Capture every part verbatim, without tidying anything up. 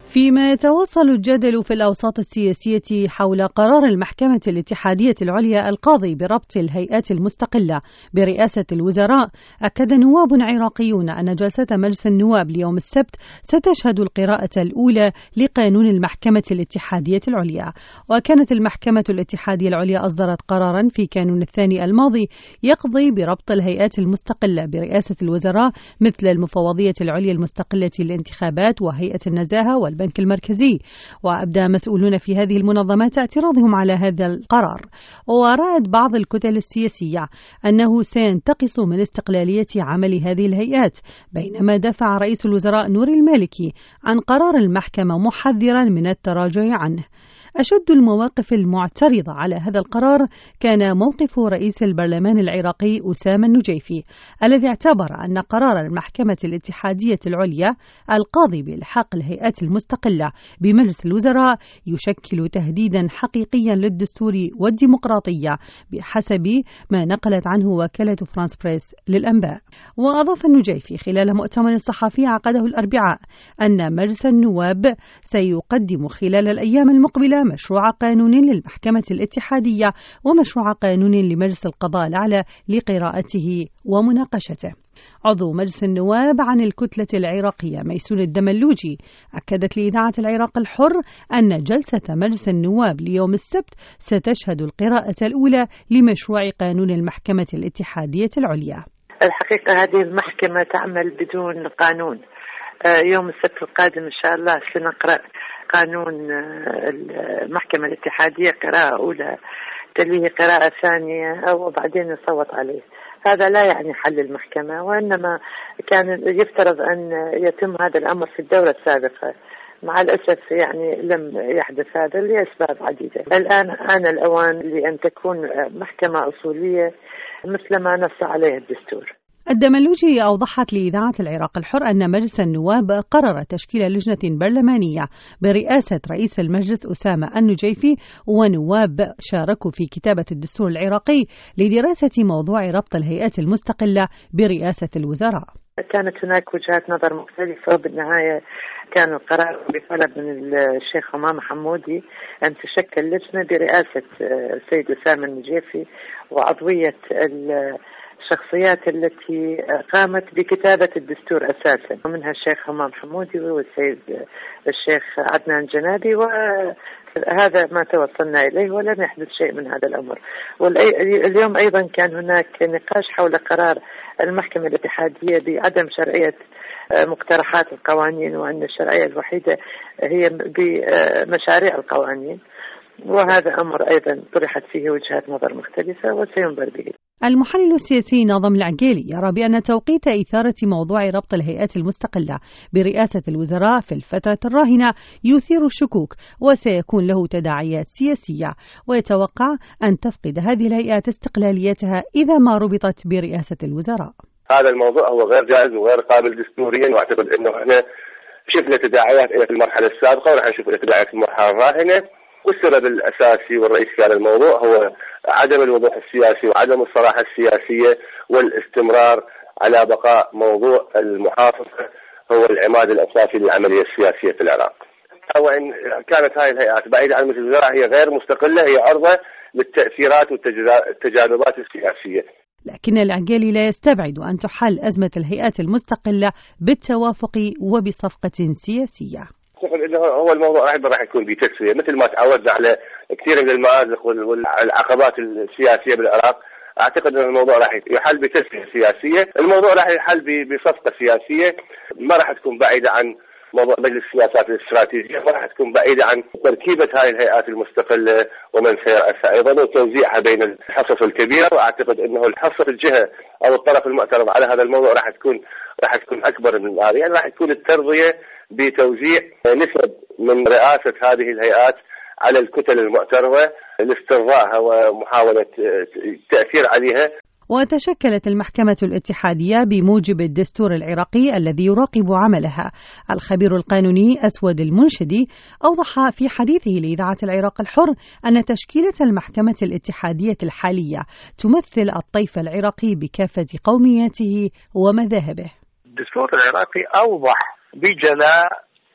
فيما يتواصل الجدل في الأوساط السياسية حول قرار المحكمة الاتحادية العليا القاضي بربط الهيئات المستقلة برئاسة الوزراء، أكد نواب عراقيون أن جلسة مجلس النواب اليوم السبت ستشهد القراءة الأولى لقانون المحكمة الاتحادية العليا. وكانت المحكمة الاتحادية العليا أصدرت قرارا في كانون الثاني الماضي يقضي بربط الهيئات المستقلة برئاسة الوزراء مثل المفوضية العليا المستقلة للانتخابات وهيئة النزاهة والبنك المركزي. وأبدى مسؤولون في هذه المنظمات اعتراضهم على هذا القرار، ورأت بعض الكتل السياسية أنه سينتقص من استقلالية عمل هذه الهيئات، بينما دافع رئيس الوزراء نوري المالكي عن قرار المحكمة محذرا من التراجع عنه. أشد المواقف المعترضة على هذا القرار كان موقف رئيس البرلمان العراقي أسامة النجيفي، الذي اعتبر أن قرار المحكمة الاتحادية العليا القاضي بإلحاق الهيئات المستقلة بمجلس الوزراء يشكل تهديدا حقيقيا للدستور والديمقراطية بحسب ما نقلت عنه وكالة فرانس بريس للأنباء. وأضاف النجيفي خلال مؤتمر صحفي عقده الأربعاء أن مجلس النواب سيقدم خلال الأيام المقبلة مشروع قانون للمحكمة الاتحادية ومشروع قانون لمجلس القضاء الأعلى لقراءته ومناقشته. عضو مجلس النواب عن الكتلة العراقية ميسون الدملوجي أكدت لإذاعة العراق الحر أن جلسة مجلس النواب ليوم السبت ستشهد القراءة الأولى لمشروع قانون المحكمة الاتحادية العليا. الحقيقة هذه المحكمة تعمل بدون قانون. يوم السبت القادم إن شاء الله سنقرأ قانون المحكمة الاتحادية قراءة أولى، تليه قراءة ثانية وبعدين نصوت عليه. هذا لا يعني حل المحكمة، وإنما كان يفترض أن يتم هذا الأمر في الدورة السابقة. مع الأسف يعني لم يحدث هذا لأسباب عديدة. الآن آن الأوان لأن تكون محكمة أصولية مثل ما نص عليه الدستور. الدملوجي أوضحت لإذاعة العراق الحر أن مجلس النواب قرر تشكيل لجنة برلمانية برئاسة رئيس المجلس أسامة النجيفي، ونواب شاركوا في كتابة الدستور العراقي لدراسة موضوع ربط الهيئات المستقلة برئاسة الوزراء. كانت هناك وجهات نظر مختلفة، وبالنهاية كان القرار بطلب من الشيخ همام حمودي أن تشكل لجنة برئاسة السيد أسامة النجيفي وعضوية الشخصيات التي قامت بكتابة الدستور أساسا، ومنها الشيخ همام حمودي والسيد الشيخ عدنان جنابي، وهذا ما توصلنا إليه ولم يحدث شيء من هذا الأمر. واليوم أيضا كان هناك نقاش حول قرار المحكمة الاتحادية بعدم شرعية مقترحات القوانين، وأن الشرعية الوحيدة هي بمشاريع القوانين، وهذا أمر أيضا طرحت فيه وجهات نظر مختلفة وسينظر به. المحلل السياسي ناظم العقيلي يرى بأن توقيت إثارة موضوع ربط الهيئات المستقلة برئاسة الوزراء في الفترة الراهنة يثير الشكوك وسيكون له تداعيات سياسية، ويتوقع أن تفقد هذه الهيئات استقلاليتها إذا ما ربطت برئاسة الوزراء. هذا الموضوع هو غير جائز وغير قابل دستوريا، واعتقد أنه احنا شفنا تداعيات في المرحلة السابقة ونحن نشوف تداعيات في المرحلة الراهنة، والسبب الأساسي والرئيسي في هذا الموضوع هو عدم الوضوح السياسي وعدم الصراحة السياسية والاستمرار على بقاء موضوع المحافظة هو العماد الأساسي للعملية السياسية في العراق. وإن كانت هذه الهيئات بعيدة عن مجلس الوزراء هي غير مستقلة، هي عرضة للتأثيرات والتجاذبات السياسية. لكن العقيلي لا يستبعد أن تحل أزمة الهيئات المستقلة بالتوافق وبصفقة سياسية. أعتقد أنه هو الموضوع أيضا راح يكون بتسوية، مثل ما تعودنا على كثير من المآزق والعقبات السياسية بالعراق. أعتقد أن الموضوع راح يحل بتسوية سياسية، الموضوع راح يحل بصفقة سياسية ما راح تكون بعيدة عن موضوع مجلس السياسات الاستراتيجية، ما راح تكون بعيدة عن تركيبة هذه الهيئات المستقلة ومن سيرأسها أيضا وتوزيعها بين الحصص الكبيرة. وأعتقد أنه الحصة الجهة أو الطرف المعترض على هذا الموضوع راح تكون راح تكون أكبر من هذا، يعني راح تكون الترضية بتوزيع نسب من رئاسة هذه الهيئات على الكتل المعترضة لاسترضائها ومحاولة التأثير عليها. وتشكلت المحكمة الاتحادية بموجب الدستور العراقي الذي يراقب عملها. الخبير القانوني أسود المنشدي أوضح في حديثه لإذاعة العراق الحر أن تشكيلة المحكمة الاتحادية الحالية تمثل الطيف العراقي بكافة قومياته ومذاهبه. الدستور العراقي أوضح بجلاء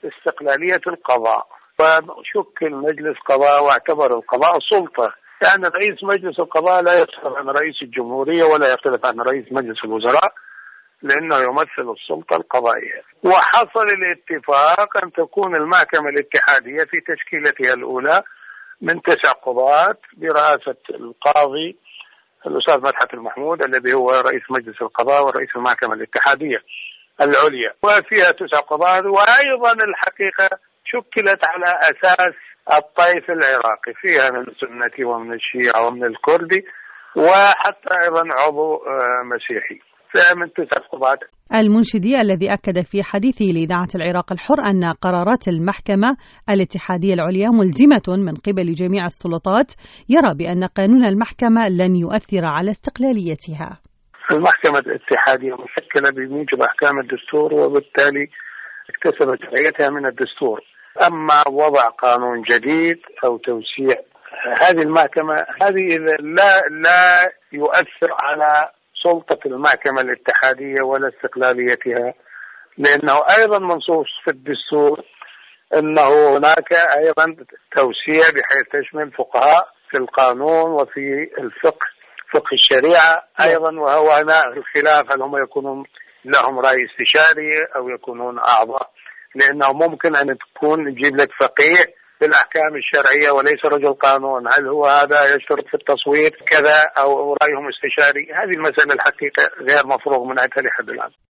استقلالية القضاء، فشكل مجلس قضاء واعتبر القضاء سلطة، لأن يعني رئيس مجلس القضاء لا يختلف عن رئيس الجمهورية ولا يختلف عن رئيس مجلس الوزراء، لأنه يمثل السلطة القضائية. وحصل الاتفاق أن تكون المحكمة الاتحادية في تشكيلتها الأولى من تسع قضاة برئاسة القاضي الأستاذ مدحت المحمود الذي هو رئيس مجلس القضاء ورئيس المحكمة الاتحادية العليا، وفيها تسع قضاة. وأيضا الحقيقة شكلت على أساس الطائف العراقي، فيها من السنة ومن الشيعة ومن الكردي وحتى أيضا عضو مسيحي، فيها من تسع قضاة. المنشدي الذي أكد في حديثه لإذاعة العراق الحر أن قرارات المحكمة الاتحادية العليا ملزمة من قبل جميع السلطات، يرى بأن قانون المحكمة لن يؤثر على استقلاليتها. المحكمة الاتحادية مشكلة بموجب أحكام الدستور، وبالتالي اكتسبت حياتها من الدستور. أما وضع قانون جديد أو توسيع هذه المحكمة، هذه لا لا يؤثر على سلطة المحكمة الاتحادية ولا استقلاليتها، لأنه أيضا منصوص في الدستور أنه هناك أيضا توسيع بحيث تشمل فقهاء في القانون وفي الفقه، فقه الشريعة أيضا، وهو هنا الخلاف هل هم يكونون لهم رأي استشاري أو يكونون أعضاء، لأنه ممكن أن تكون نجيب لك فقيه بالأحكام الشرعية وليس رجل قانون، هل هو هذا يشترط في التصويت كذا أو رأيهم استشاري؟ هذه المسألة الحقيقة غير مفروغ منها لحد الآن.